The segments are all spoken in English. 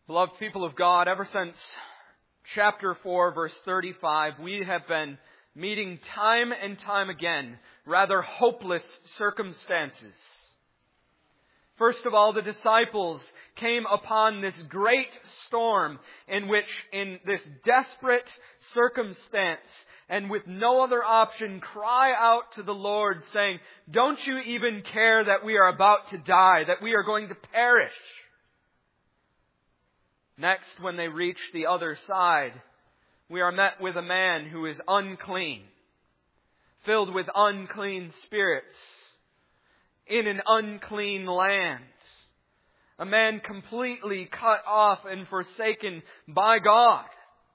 Beloved people of God, ever since chapter 4, verse 35, we have been meeting time and time again rather hopeless circumstances. First of all, the disciples came upon this great storm in which, in this desperate circumstance and with no other option, cry out to the Lord saying, "Don't you even care that we are about to die, that we are going to perish?" Next, when they reach the other side, we are met with a man who is unclean, filled with unclean spirits, in an unclean land. A man completely cut off and forsaken by God,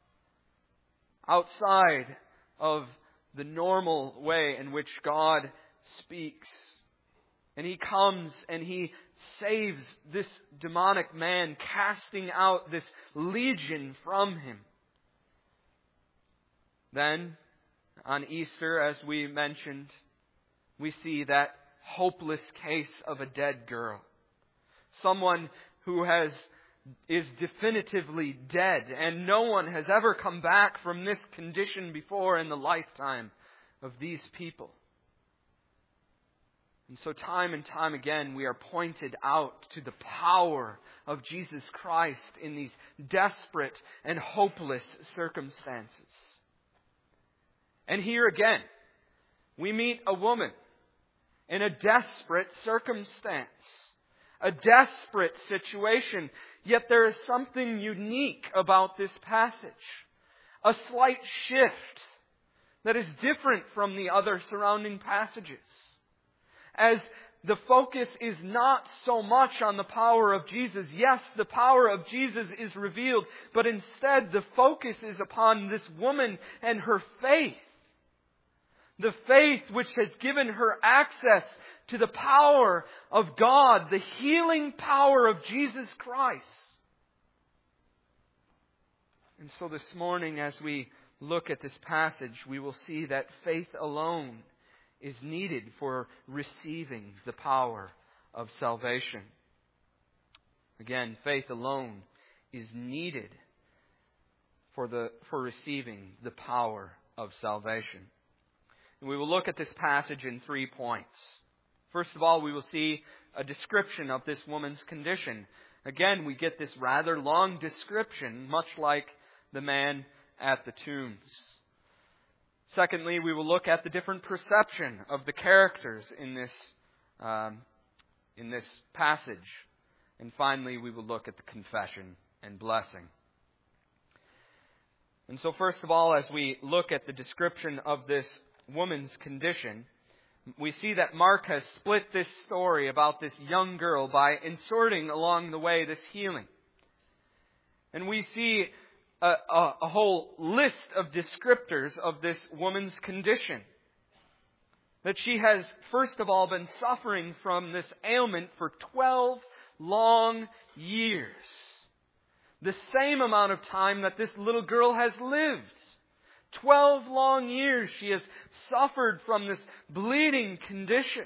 outside of the normal way in which God speaks. And He comes and He saves this demonic man, casting out this legion from him. Then, on Easter, as we mentioned, we see that hopeless case of a dead girl. Someone who is definitively dead, and no one has ever come back from this condition before in the lifetime of these people. And so time and time again we are pointed out to the power of Jesus Christ in these desperate and hopeless circumstances. And here again, we meet a woman in a desperate circumstance, a desperate situation. Yet there is something unique about this passage, a slight shift that is different from the other surrounding passages. As the focus is not so much on the power of Jesus. Yes, the power of Jesus is revealed, but instead the focus is upon this woman and her faith. The faith which has given her access to the power of God, the healing power of Jesus Christ. And so this morning, as we look at this passage, we will see that faith alone is needed for receiving the power of salvation. Again, faith alone is needed for receiving the power of salvation. And we will look at this passage in 3 points. First of all, we will see a description of this woman's condition. Again, we get this rather long description, much like the man at the tombs. Secondly, we will look at the different perception of the characters in this passage. And finally, we will look at the confession and blessing. And so first of all, as we look at the description of this woman's condition, we see that Mark has split this story about this young girl by inserting along the way this healing. And we see a whole list of descriptors of this woman's condition. That she has, first of all, been suffering from this ailment for 12 long years. The same amount of time that this little girl has lived. 12 long years she has suffered from this bleeding condition.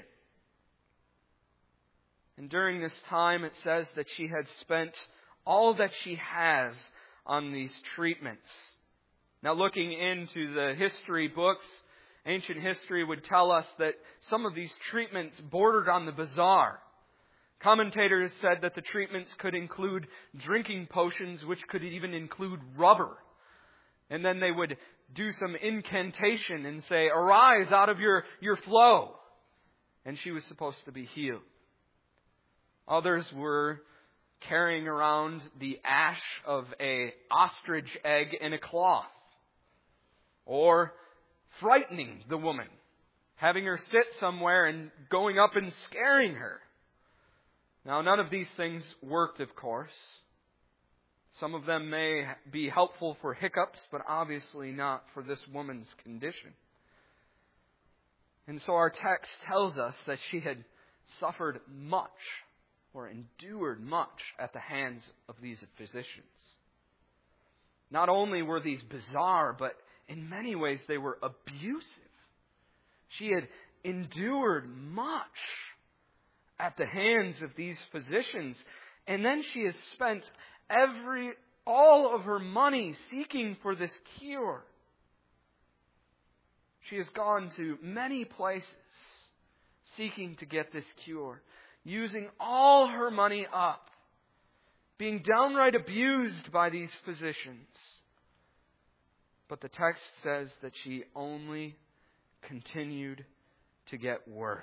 And during this time it says that she had spent all that she has on these treatments. Now, looking into the history books, ancient history would tell us that some of these treatments bordered on the bizarre. Commentators said that the treatments could include drinking potions, which could even include rubber. And then they would do some incantation and say, "Arise out of your flow." And she was supposed to be healed. Others were carrying around the ash of an ostrich egg in a cloth. Or frightening the woman, having her sit somewhere and going up and scaring her. Now, none of these things worked, of course. Some of them may be helpful for hiccups, but obviously not for this woman's condition. And so our text tells us that she had suffered much, or endured much, at the hands of these physicians. Not only were these bizarre, but in many ways they were abusive. She had endured much at the hands of these physicians. And then she has spent all of her money seeking for this cure. She has gone to many places seeking to get this cure, using all her money up, being downright abused by these physicians. But the text says that she only continued to get worse.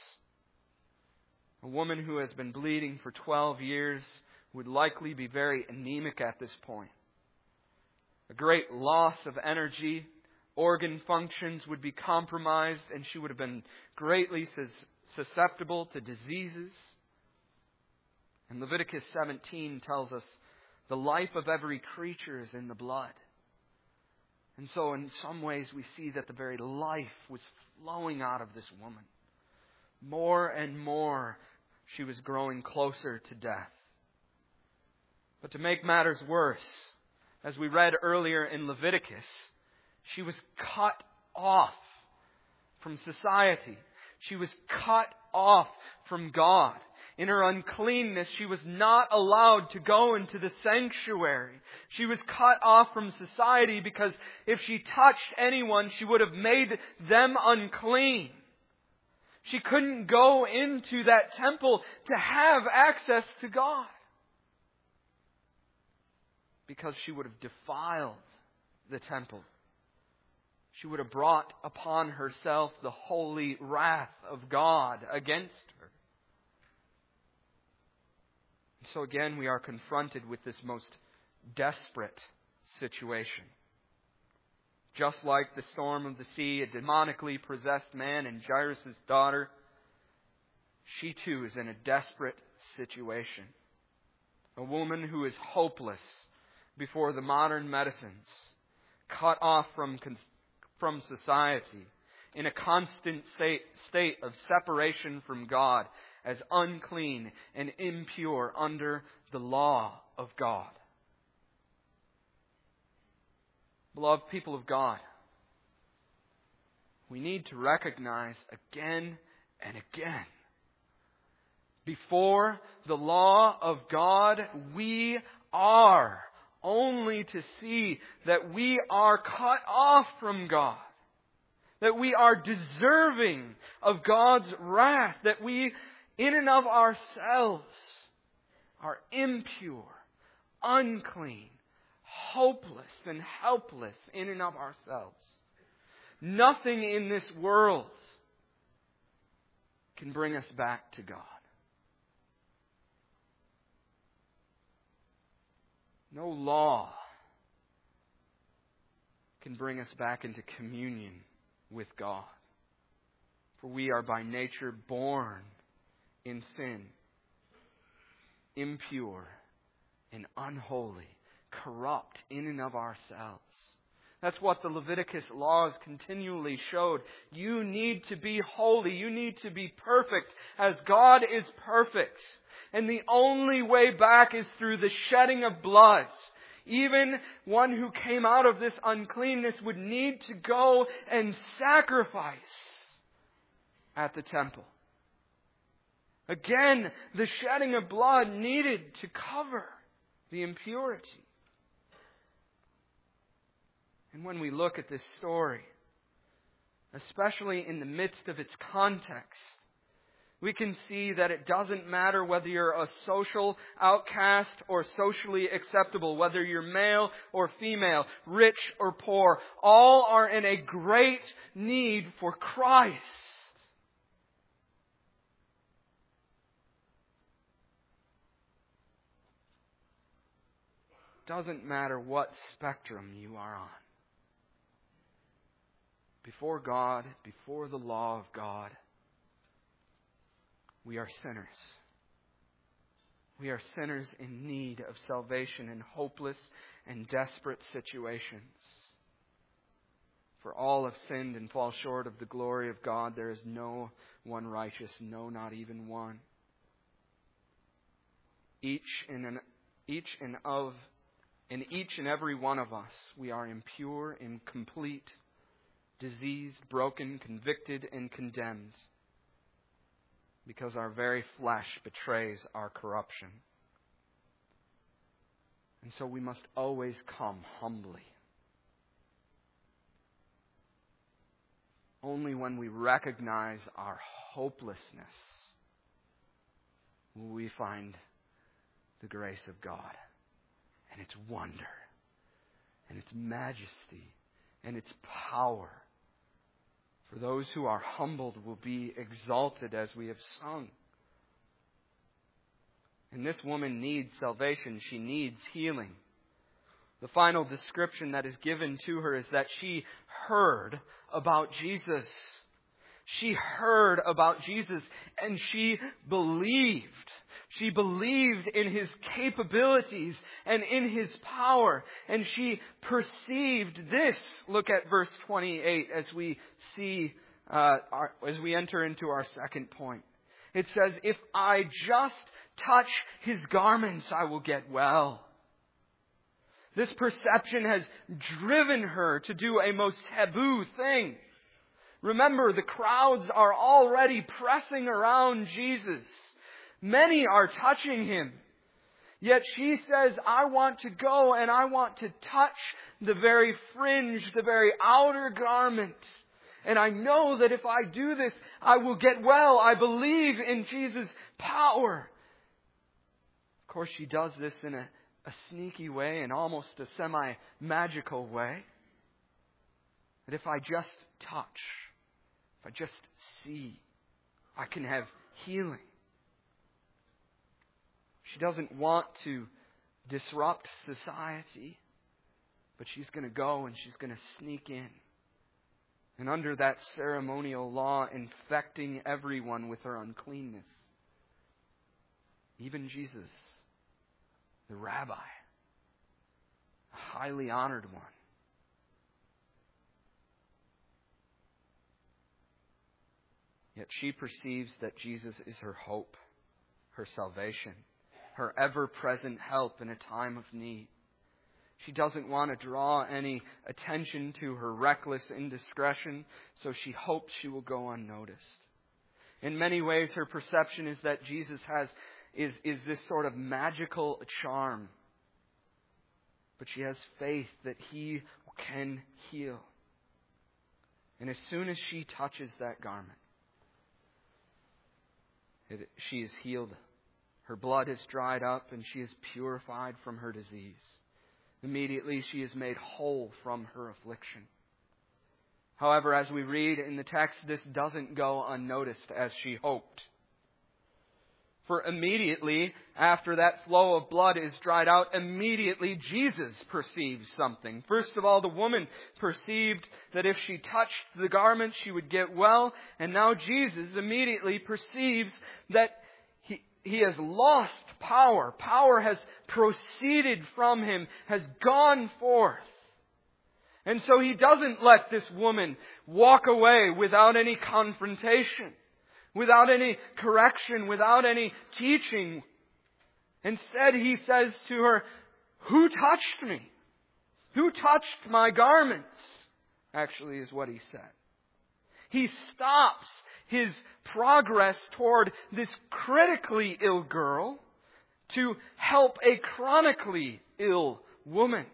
A woman who has been bleeding for 12 years would likely be very anemic at this point. A great loss of energy, organ functions would be compromised, and she would have been greatly susceptible to diseases. And Leviticus 17 tells us the life of every creature is in the blood. And so in some ways we see that the very life was flowing out of this woman. More and more she was growing closer to death. But to make matters worse, as we read earlier in Leviticus, she was cut off from society. She was cut off from God. In her uncleanness, she was not allowed to go into the sanctuary. She was cut off from society because if she touched anyone, she would have made them unclean. She couldn't go into that temple to have access to God, because she would have defiled the temple. She would have brought upon herself the holy wrath of God against her. And so again, we are confronted with this most desperate situation. Just like the storm of the sea, a demonically possessed man and Jairus' daughter, she too is in a desperate situation. A woman who is hopeless before the modern medicines, cut off from society, in a constant state of separation from God, as unclean and impure under the law of God. Beloved people of God, we need to recognize again and again, before the law of God, we are only to see that we are cut off from God, that we are deserving of God's wrath, that we, in and of ourselves, are impure, unclean, hopeless, and helpless in and of ourselves. Nothing in this world can bring us back to God. No law can bring us back into communion with God. For we are by nature born in sin, impure and unholy, corrupt in and of ourselves. That's what the Leviticus laws continually showed. You need to be holy. You need to be perfect as God is perfect. And the only way back is through the shedding of blood. Even one who came out of this uncleanness would need to go and sacrifice at the temple. Again, the shedding of blood needed to cover the impurity. And when we look at this story, especially in the midst of its context, we can see that it doesn't matter whether you're a social outcast or socially acceptable, whether you're male or female, rich or poor. All are in a great need for Christ. Doesn't matter what spectrum you are on. Before God, before the law of God, we are sinners. We are sinners in need of salvation in hopeless and desperate situations. For all have sinned and fall short of the glory of God. There is no one righteous, no, not even one. In each and every one of us, we are impure, incomplete, diseased, broken, convicted, and condemned, because our very flesh betrays our corruption. And so we must always come humbly. Only when we recognize our hopelessness will we find the grace of God and its wonder and its majesty and its power. For those who are humbled will be exalted, as we have sung. And this woman needs salvation. She needs healing. The final description that is given to her is that she heard about Jesus. She heard about Jesus and she believed. She believed in His capabilities and in His power. And she perceived this. Look at verse 28 as we see, as we enter into our second point. It says, if I just touch His garments, I will get well. This perception has driven her to do a most taboo thing. Remember, the crowds are already pressing around Jesus. Many are touching Him. Yet she says, I want to go and I want to touch the very fringe, the very outer garment. And I know that if I do this, I will get well. I believe in Jesus' power. Of course, she does this in a sneaky way and almost a semi-magical way. That if I just touch, if I just see, I can have healing. She doesn't want to disrupt society, but she's going to go and she's going to sneak in. And under that ceremonial law, infecting everyone with her uncleanness. Even Jesus, the rabbi, a highly honored one. Yet she perceives that Jesus is her hope, her salvation, her ever-present help in a time of need. She doesn't want to draw any attention to her reckless indiscretion, so she hopes she will go unnoticed. In many ways, her perception is that Jesus is this sort of magical charm. But she has faith that He can heal. And as soon as she touches that garment, she is healed. Her blood is dried up and she is purified from her disease. Immediately she is made whole from her affliction. However, as we read in the text, this doesn't go unnoticed as she hoped. For immediately after that flow of blood is dried out, immediately Jesus perceives something. First of all, the woman perceived that if she touched the garment, she would get well. And now Jesus immediately perceives that he has lost power. Power has proceeded from him, has gone forth. And so he doesn't let this woman walk away without any confrontation, without any correction, without any teaching. Instead, he says to her, "Who touched me? Who touched my garments?" Actually is what he said. He stops his progress toward this critically ill girl to help a chronically ill woman.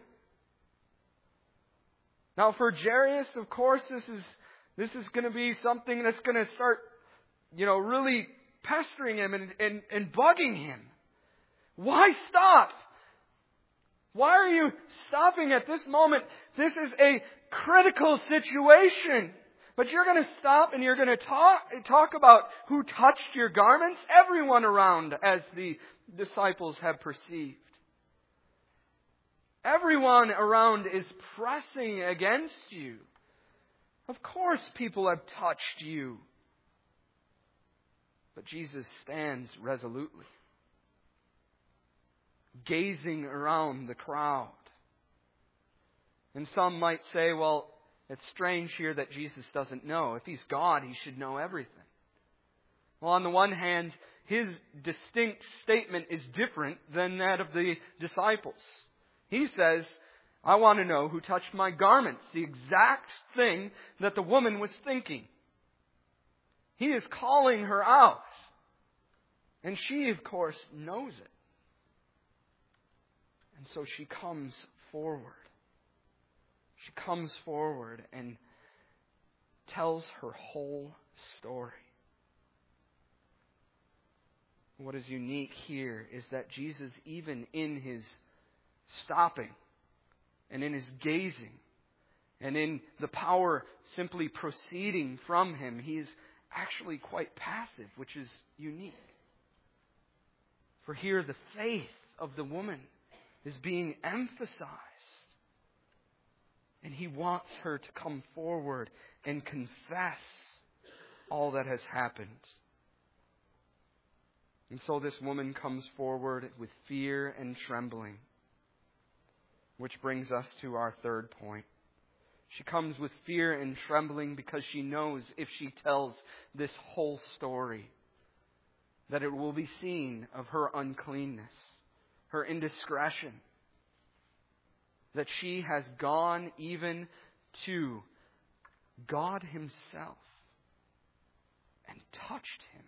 Now for Jairus, of course, this is going to be something that's going to start, really pestering him and bugging him. Why stop? Why are you stopping at this moment? This is a critical situation. But you're going to stop and you're going to talk about who touched your garments? Everyone around, as the disciples have perceived. Everyone around is pressing against you. Of course people have touched you. But Jesus stands resolutely, gazing around the crowd. And some might say, well, it's strange here that Jesus doesn't know. If He's God, He should know everything. Well, on the one hand, His distinct statement is different than that of the disciples. He says, I want to know who touched my garments. The exact thing that the woman was thinking. He is calling her out. And she, of course, knows it. And so she comes forward. She comes forward and tells her whole story. What is unique here is that Jesus, even in His stopping and in His gazing and in the power simply proceeding from Him, He is actually quite passive, which is unique. For here the faith of the woman is being emphasized. And He wants her to come forward and confess all that has happened. And so this woman comes forward with fear and trembling. Which brings us to our third point. She comes with fear and trembling because she knows if she tells this whole story, that it will be seen of her uncleanness, her indiscretion, that she has gone even to God Himself and touched Him.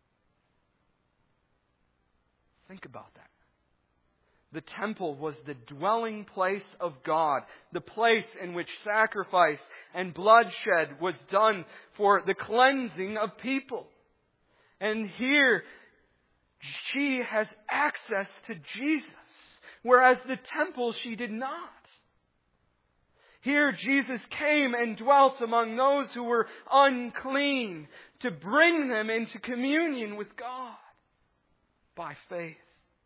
Think about that. The temple was the dwelling place of God, the place in which sacrifice and bloodshed was done for the cleansing of people. And here, she has access to Jesus, whereas the temple she did not. Here Jesus came and dwelt among those who were unclean to bring them into communion with God by faith.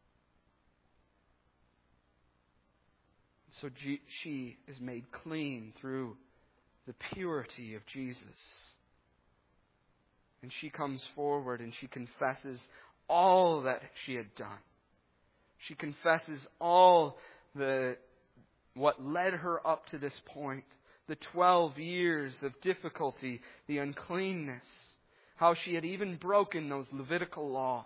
So she is made clean through the purity of Jesus. And she comes forward and she confesses all that she had done. She confesses all what led her up to this point. The 12 years of difficulty, the uncleanness, how she had even broken those Levitical laws.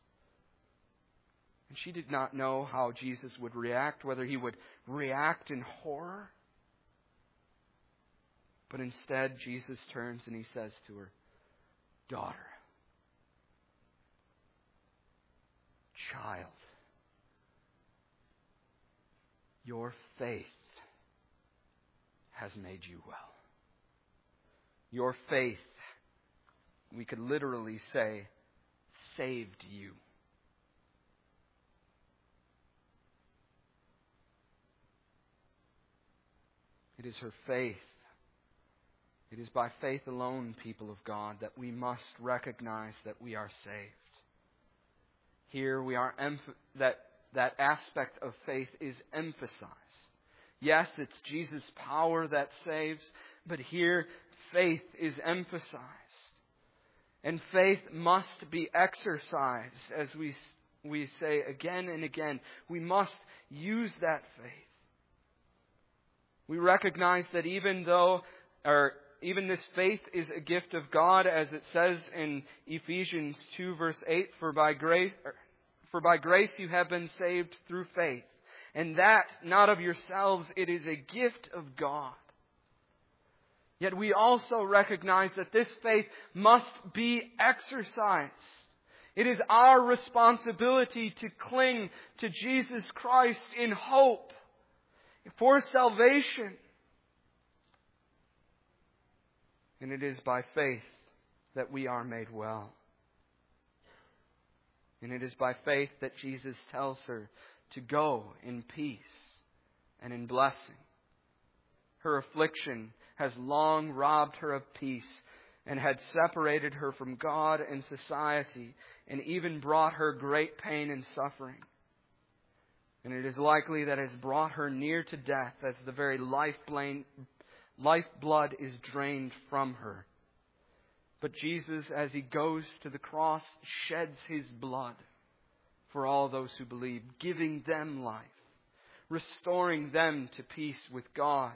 And she did not know how Jesus would react, whether He would react in horror. But instead, Jesus turns and He says to her, "Daughter, child, your faith has made you well." Your faith, we could literally say, saved you. It is her faith. It is by faith alone, people of God, that we must recognize that we are saved. Here we are that aspect of faith is emphasized. Yes, it's Jesus' power that saves, but here faith is emphasized. And faith must be exercised, as we say again and again. We must use that faith. We recognize that even this faith is a gift of God, as it says in Ephesians 2 verse 8, For by grace you have been saved through faith, and that not of yourselves, it is a gift of God. Yet we also recognize that this faith must be exercised. It is our responsibility to cling to Jesus Christ in hope for salvation. And it is by faith that we are made well. And it is by faith that Jesus tells her to go in peace and in blessing. Her affliction has long robbed her of peace and had separated her from God and society and even brought her great pain and suffering. And it is likely that it has brought her near to death as the very lifeblood is drained from her. But Jesus, as He goes to the cross, sheds His blood for all those who believe, giving them life, restoring them to peace with God,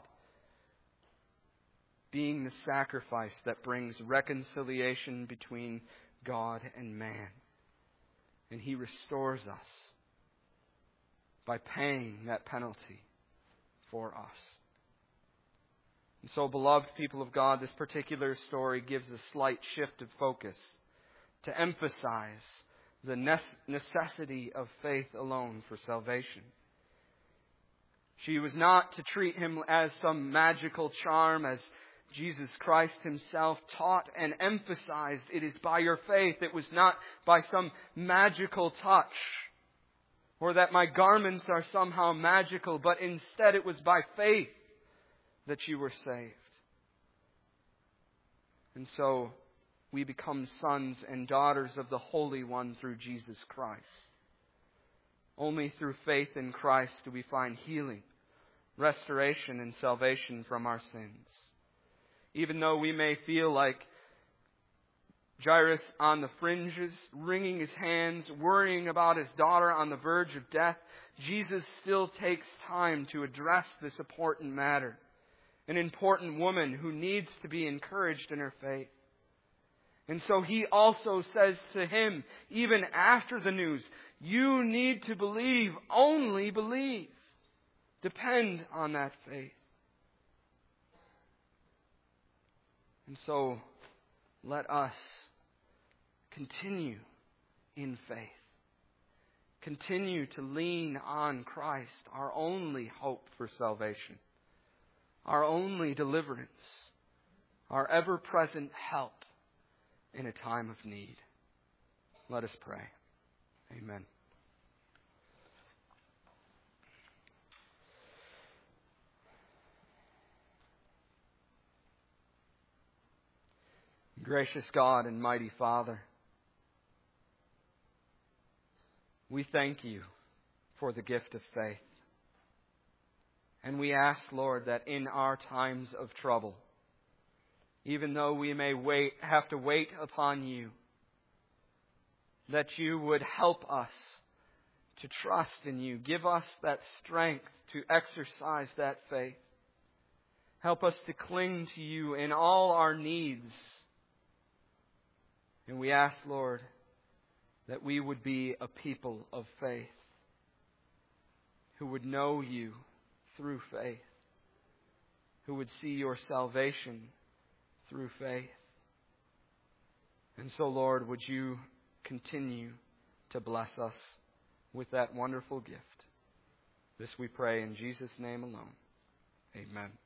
being the sacrifice that brings reconciliation between God and man. And He restores us by paying that penalty for us. And so, beloved people of God, this particular story gives a slight shift of focus to emphasize the necessity of faith alone for salvation. She was not to treat him as some magical charm, as Jesus Christ himself taught and emphasized. It is by your faith. It was not by some magical touch, or that my garments are somehow magical, but instead it was by faith that you were saved. And so we become sons and daughters of the Holy One through Jesus Christ. Only through faith in Christ do we find healing, restoration, and salvation from our sins. Even though we may feel like Jairus on the fringes, wringing his hands, worrying about his daughter on the verge of death, Jesus still takes time to address this important matter. An important woman who needs to be encouraged in her faith. And so he also says to him, even after the news, you need to believe, only believe. Depend on that faith. And so let us continue in faith. Continue to lean on Christ, our only hope for salvation, our only deliverance, our ever-present help in a time of need. Let us pray. Amen. Gracious God and mighty Father, we thank you for the gift of faith. And we ask, Lord, that in our times of trouble, even though we may have to wait upon you, that you would help us to trust in you. Give us that strength to exercise that faith. Help us to cling to you in all our needs. And we ask, Lord, that we would be a people of faith who would know you through faith, who would see your salvation through faith. And so, Lord, would you continue to bless us with that wonderful gift. This we pray in Jesus' name alone. Amen.